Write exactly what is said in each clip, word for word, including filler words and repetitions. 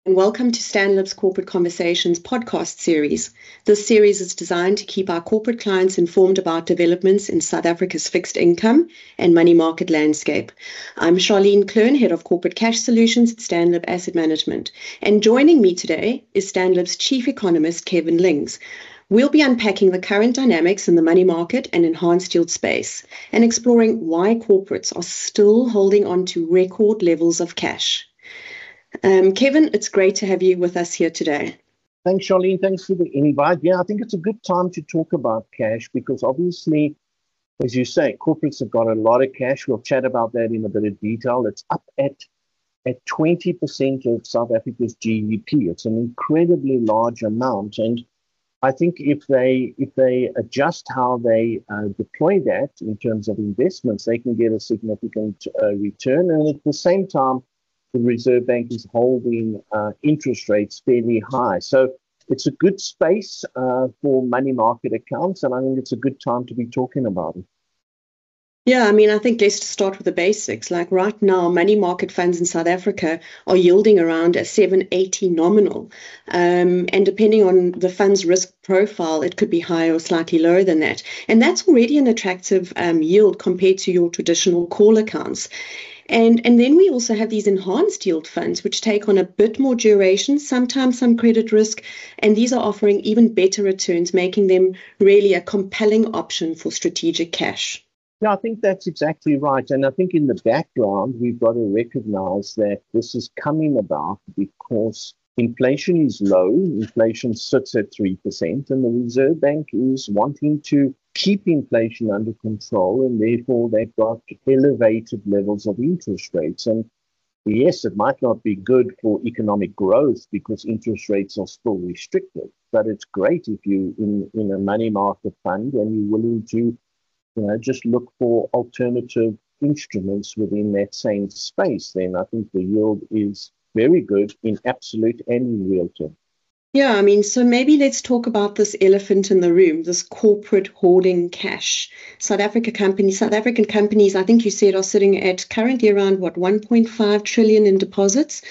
And welcome to Stanlib's Corporate Conversations podcast series. This series is designed to keep our corporate clients informed about developments in South Africa's fixed income and money market landscape. I'm Charlene Klern, Head of Corporate Cash Solutions at Stanlib Asset Management. And joining me today is Stanlib's Chief Economist, Kevin Lings. We'll be unpacking the current dynamics in the money market and enhanced yield space and exploring why corporates are still holding on to record levels of cash. Um, Kevin, it's great to have you with us here today. Thanks, Charlene. Thanks for the invite. Yeah, I think it's a good time to talk about cash because obviously, as you say, corporates have got a lot of cash. We'll chat about that in a bit of detail. It's up at at twenty percent of South Africa's G D P. It's an incredibly large amount. And I think if they if they adjust how they uh, deploy that in terms of investments, they can get a significant uh, return. And at the same time, the Reserve Bank is holding uh, interest rates fairly high. So it's a good space uh, for money market accounts, and I think it's a good time to be talking about it. Yeah, I mean, I think let's start with the basics. Like right now, money market funds in South Africa are yielding around a seven eighty nominal. Um, and depending on the fund's risk profile, it could be higher or slightly lower than that. And that's already an attractive um, yield compared to your traditional call accounts. And, and then we also have these enhanced yield funds, which take on a bit more duration, sometimes some credit risk, and these are offering even better returns, making them really a compelling option for strategic cash. Yeah, I think that's exactly right. And I think in the background, we've got to recognize that this is coming about because inflation is low. Inflation sits at three percent, and the Reserve Bank is wanting to keep inflation under control, and therefore they've got elevated levels of interest rates. And yes, it might not be good for economic growth because interest rates are still restricted, but it's great if you in, in a money market fund and you're willing to, you know, just look for alternative instruments within that same space. Then I think the yield is very good in absolute and in real terms. Yeah, I mean, so maybe let's talk about this elephant in the room, this corporate hoarding cash. South Africa companies, South African companies, I think you said, are sitting at currently around, what, one point five trillion in deposits.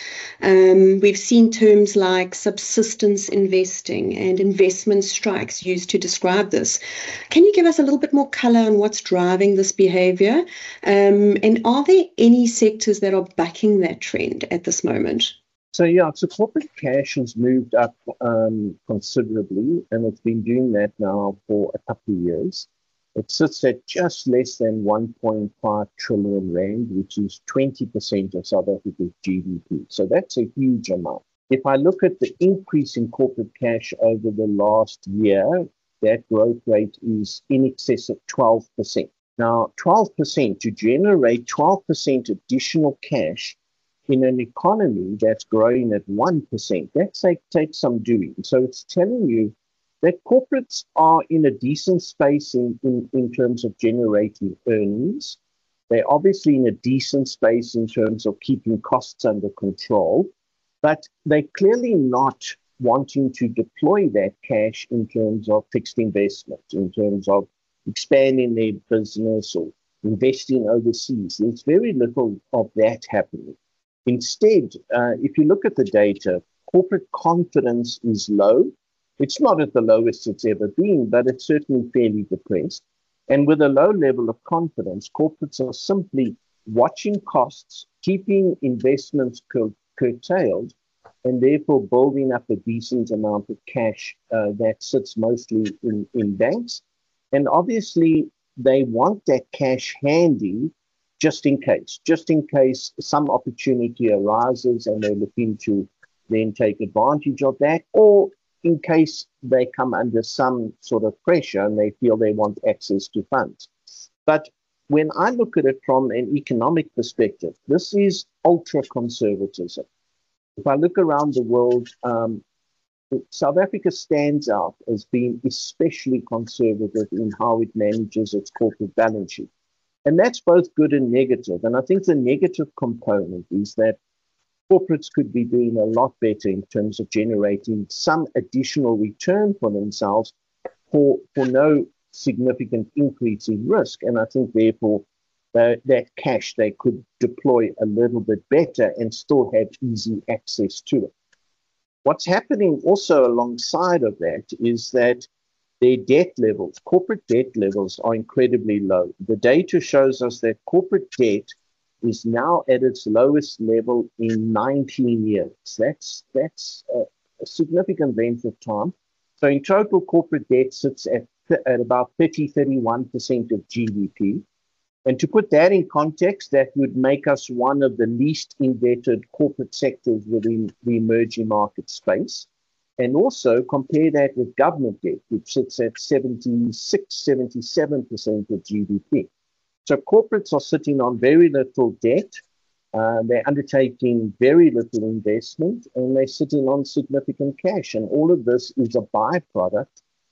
Um, we've seen terms like subsistence investing and investment strikes used to describe this. Can you give us a little bit more color on what's driving this behavior? Um, and are there any sectors that are backing that trend at this moment? So, yeah, so corporate cash has moved up um, considerably, and it's been doing that now for a couple of years. It sits at just less than one point five trillion rand, which is twenty percent of South Africa's G D P. So that's a huge amount. If I look at the increase in corporate cash over the last year, that growth rate is in excess of twelve percent. Now, twelve percent, to generate twelve percent additional cash in an economy that's growing at one percent, that take, takes some doing. So it's telling you that corporates are in a decent space in, in, in terms of generating earnings. They're obviously in a decent space in terms of keeping costs under control, but they're clearly not wanting to deploy that cash in terms of fixed investment, in terms of expanding their business or investing overseas. There's very little of that happening. Instead, uh, if you look at the data, corporate confidence is low. It's not at the lowest it's ever been, but it's certainly fairly depressed. And with a low level of confidence, corporates are simply watching costs, keeping investments cur- curtailed, and therefore building up a decent amount of cash uh, that sits mostly in, in banks. And obviously, they want that cash handy just in case, just in case some opportunity arises and they're looking to then take advantage of that, or in case they come under some sort of pressure and they feel they want access to funds. But when I look at it from an economic perspective, this is ultra conservatism. If I look around the world, um, South Africa stands out as being especially conservative in how it manages its corporate balance sheet. And that's both good and negative. And I think the negative component is that corporates could be doing a lot better in terms of generating some additional return for themselves for, for no significant increase in risk. And I think, therefore, that, that cash they could deploy a little bit better and still have easy access to it. What's happening also alongside of that is that their debt levels, corporate debt levels, are incredibly low. The data shows us that corporate debt is now at its lowest level in nineteen years. That's that's a, a significant length of time. So in total, corporate debt sits at, at about thirty, thirty-one percent of G D P. And to put that in context, that would make us one of the least indebted corporate sectors within the emerging market space. And also compare that with government debt, which sits at seventy-six, seventy-seven percent of G D P. So corporates are sitting on very little debt. Uh, they're undertaking very little investment, and they're sitting on significant cash. And all of this is a byproduct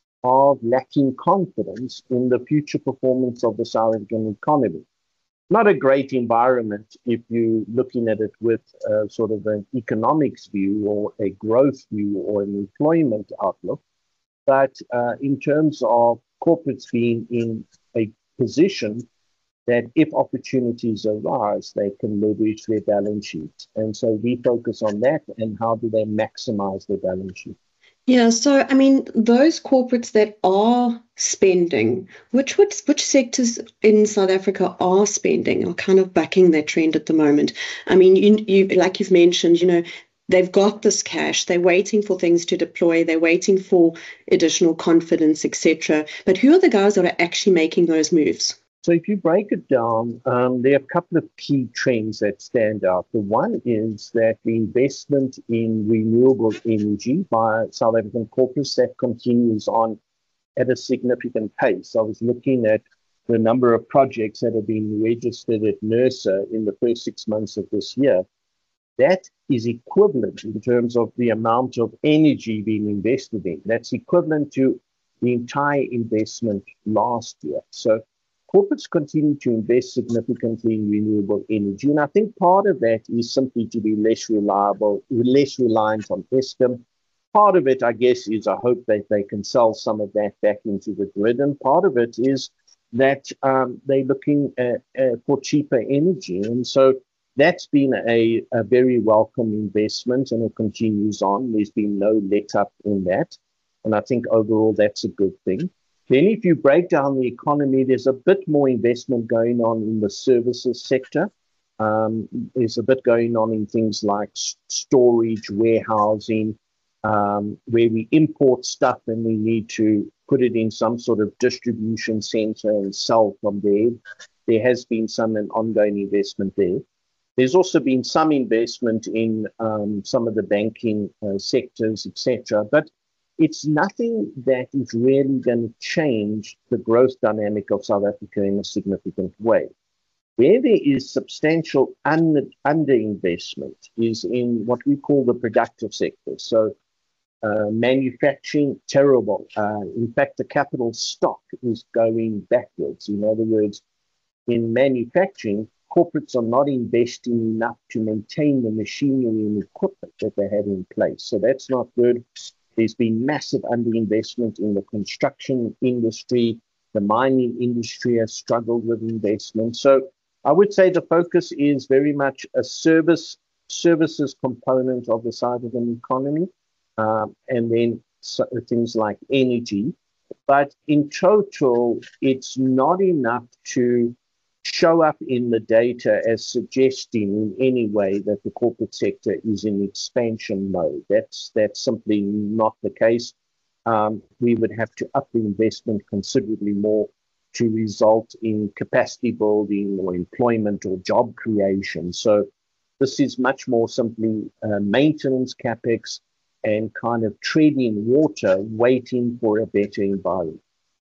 of lacking confidence in the future performance of the South African economy. Not a great environment if you're looking at it with a, sort of an economics view or a growth view or an employment outlook. But uh, in terms of corporates being in a position that if opportunities arise, they can leverage their balance sheets. And so we focus on that and how do they maximize their balance sheet. Yeah, so I mean, those corporates that are spending, which which, which sectors in South Africa are spending, are kind of backing that trend at the moment. I mean, you, you like you've mentioned, you know, they've got this cash, they're waiting for things to deploy, they're waiting for additional confidence, et cetera. But who are the guys that are actually making those moves? So if you break it down, um, there are a couple of key trends that stand out. The one is that the investment in renewable energy by South African corporates, that continues on at a significant pace. I was looking at the number of projects that have been registered at NERSA in the first six months of this year. That is equivalent in terms of the amount of energy being invested in. That's equivalent to the entire investment last year. So corporates continue to invest significantly in renewable energy. And I think part of that is simply to be less reliable, less reliant on Eskom. Part of it, I guess, is a hope that they can sell some of that back into the grid. And part of it is that um, they're looking at, uh, for cheaper energy. And so that's been a, a very welcome investment, and it continues on. There's been no let up in that. And I think overall that's a good thing. Then if you break down the economy, there's a bit more investment going on in the services sector. Um, there's a bit going on in things like storage, warehousing, um, where we import stuff and we need to put it in some sort of distribution center and sell from there. There has been some an ongoing investment there. There's also been some investment in um, some of the banking uh, sectors, et cetera. But it's nothing that is really going to change the growth dynamic of South Africa in a significant way. Where there is substantial under, underinvestment is in what we call the productive sector. So uh, manufacturing, terrible. Uh, in fact, the capital stock is going backwards. In other words, in manufacturing, corporates are not investing enough to maintain the machinery and equipment that they have in place. So that's not good. There's been massive underinvestment in the construction industry. The mining industry has struggled with investment. So I would say the focus is very much a service services component of the South African economy, um, and then so, things like energy. But in total, it's not enough to show up in the data as suggesting in any way that the corporate sector is in expansion mode. That's that's simply not the case. Um, we would have to up the investment considerably more to result in capacity building or employment or job creation. So this is much more simply uh, maintenance capex and kind of treading water, waiting for a better environment.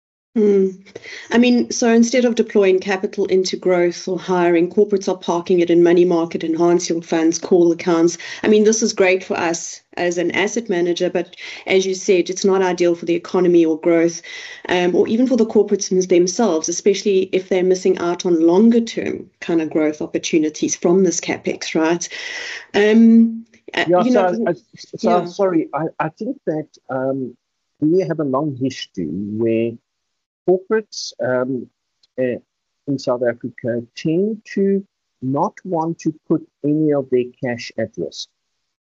Mm. I mean, so instead of deploying capital into growth or hiring, corporates are parking it in money market, enhanced yield funds, call accounts. I mean, this is great for us as an asset manager, but as you said, it's not ideal for the economy or growth, um, or even for the corporates themselves, especially if they're missing out on longer term kind of growth opportunities from this capex, right? Um, yeah, you so, know, I, so yeah. I'm sorry. I, I think that um, we have a long history where corporates um, uh, in South Africa tend to not want to put any of their cash at risk.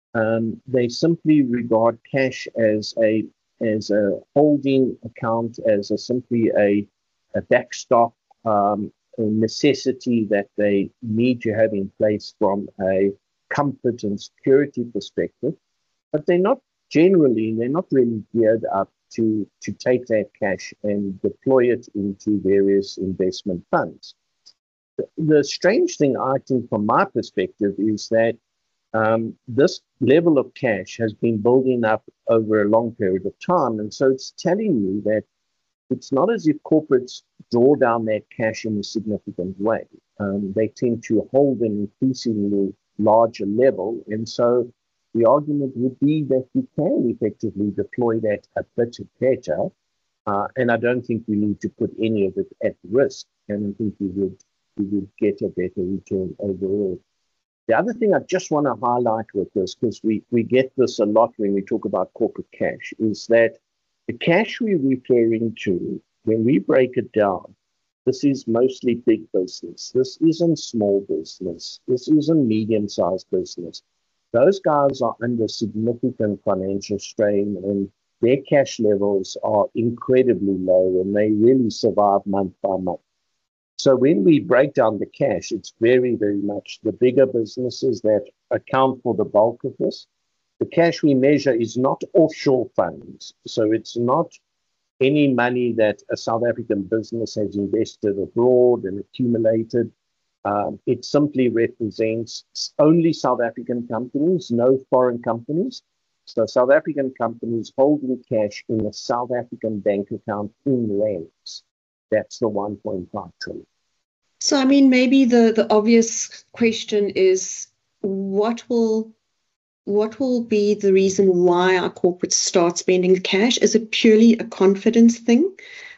Um, they simply regard cash as a as a holding account, as a simply a, a backstop, um, a necessity that they need to have in place from a comfort and security perspective. But they're not generally, they're not really geared up to, to take that cash and deploy it into various investment funds. The, the strange thing, I think, from my perspective, is that um, this level of cash has been building up over a long period of time. And so it's telling me that it's not as if corporates draw down that cash in a significant way. Um, they tend to hold an increasingly larger level. And so the argument would be that you can effectively deploy that a bit better. Uh, and I don't think we need to put any of it at risk. And I think we would, we would get a better return overall. The other thing I just want to highlight with this, because we, we get this a lot when we talk about corporate cash, is that the cash we're referring to, when we break it down, this is mostly big business. This isn't small business. This isn't medium-sized business. Those guys are under significant financial strain, and their cash levels are incredibly low, and they really survive month by month. So when we break down the cash, it's very, very much the bigger businesses that account for the bulk of this. The cash we measure is not offshore funds. So it's not any money that a South African business has invested abroad and accumulated. Um, it simply represents only South African companies, no foreign companies. So South African companies holding cash in a South African bank account in rands. That's the one point five trillion. So, I mean, maybe the, the obvious question is, what will what will be the reason why our corporates start spending the cash? Is it purely a confidence thing?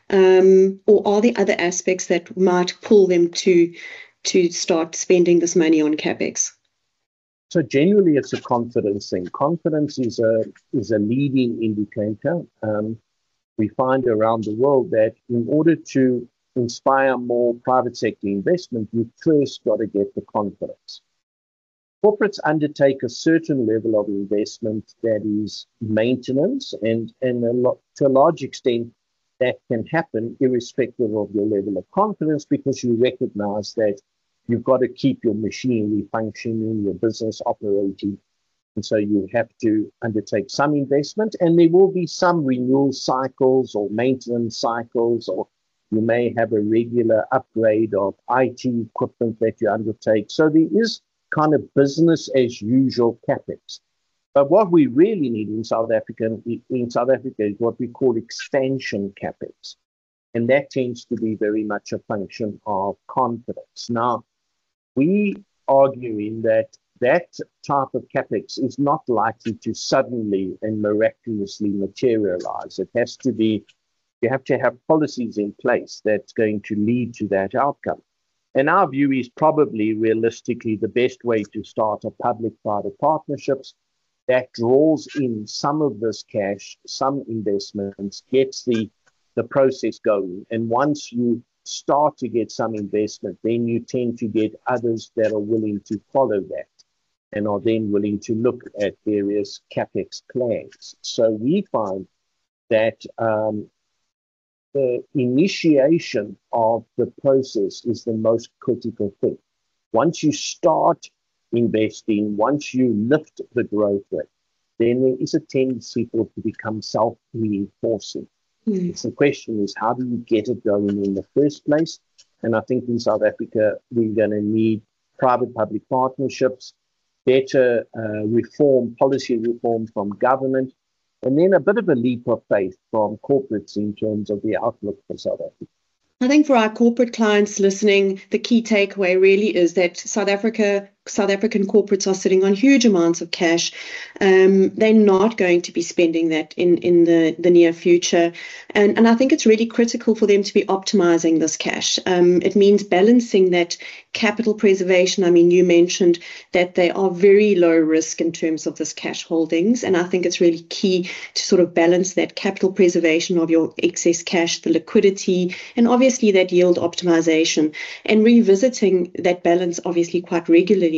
Um, or are there other aspects that might pull them to to start spending this money on CapEx? So generally, it's a confidence thing. Confidence is a is a leading indicator. Um, we find around the world that in order to inspire more private sector investment, you've first got to get the confidence. Corporates undertake a certain level of investment that is maintenance, and, and a lot, to a large extent, that can happen irrespective of your level of confidence, because you recognize that you've got to keep your machinery functioning, your business operating. And so you have to undertake some investment, and there will be some renewal cycles or maintenance cycles, or you may have a regular upgrade of I T equipment that you undertake. So there is kind of business as usual CapEx. But what we really need in South Africa, in South Africa is what we call expansion CapEx. And that tends to be very much a function of confidence. Now, we arguing that that type of CapEx is not likely to suddenly and miraculously materialize. It has to be, you have to have policies in place that's going to lead to that outcome. And our view is probably realistically the best way to start a public-private partnerships that draws in some of this cash, some investments, gets the, the process going. And once you start to get some investment, then you tend to get others that are willing to follow that and are then willing to look at various CapEx plans. So we find that um, the initiation of the process is the most critical thing. Once you start investing, once you lift the growth rate, then there is a tendency for it to become self-reinforcing. Mm. The question is, how do you get it going in the first place? And I think in South Africa, we're going to need private-public partnerships, better uh, reform, policy reform from government, and then a bit of a leap of faith from corporates in terms of the outlook for South Africa. I think for our corporate clients listening, the key takeaway really is that South Africa, South African corporates are sitting on huge amounts of cash. Um, they're not going to be spending that in, in the, the near future. And, and I think it's really critical for them to be optimizing this cash. Um, it means balancing that capital preservation. I mean, you mentioned that they are very low risk in terms of this cash holdings. And I think it's really key to sort of balance that capital preservation of your excess cash, the liquidity, and obviously that yield optimization, and revisiting that balance obviously quite regularly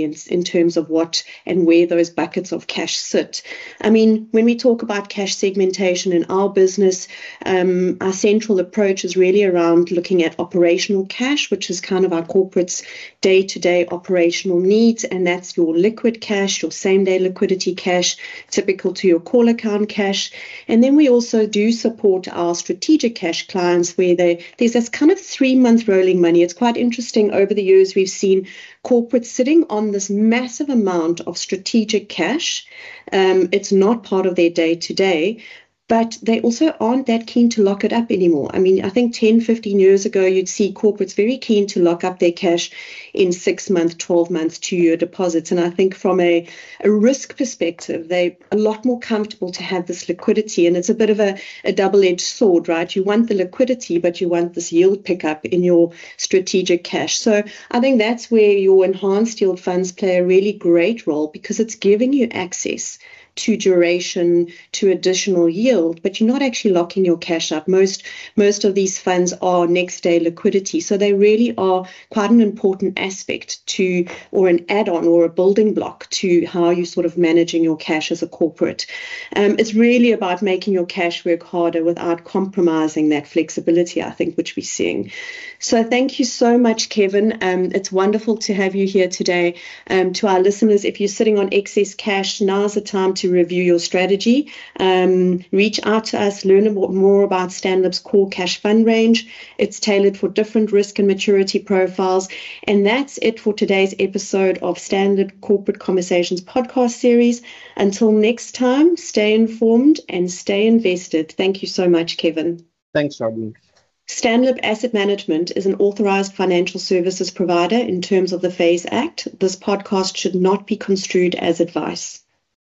really in, in terms of what and where those buckets of cash sit. I mean, when we talk about cash segmentation in our business, um, our central approach is really around looking at operational cash, which is kind of our corporate's day-to-day operational needs, and that's your liquid cash, your same-day liquidity cash, typical to your call account cash. And then we also do support our strategic cash clients where they, there's this kind of three-month rolling money. It's quite interesting. Over the years, we've seen corporates sitting on this massive amount of strategic cash. Um, it's not part of their day-to-day, but they also aren't that keen to lock it up anymore. I mean, I think ten, fifteen years ago, you'd see corporates very keen to lock up their cash in six month, twelve month, two year deposits. And I think from a, a risk perspective, they're a lot more comfortable to have this liquidity. And it's a bit of a, a double-edged sword, right? You want the liquidity, but you want this yield pickup in your strategic cash. So I think that's where your enhanced yield funds play a really great role, because it's giving you access to duration, to additional yield, but you're not actually locking your cash up. Most most of these funds are next day liquidity. So they really are quite an important aspect to, or an add-on or a building block to how you're sort of managing your cash as a corporate. Um, it's really about making your cash work harder without compromising that flexibility, I think, which we're seeing. So thank you so much, Kevin. Um, it's wonderful to have you here today. Um, to our listeners, if you're sitting on excess cash, now's the time to review your strategy. Um, reach out to us, learn more about Stanlib's core cash fund range. It's tailored for different risk and maturity profiles. And that's it for today's episode of Stanlib Corporate Conversations podcast series. Until next time, stay informed and stay invested. Thank you so much, Kevin. Thanks, Robin. Stanlib Asset Management is an authorized financial services provider in terms of the FASE Act. This podcast should not be construed as advice.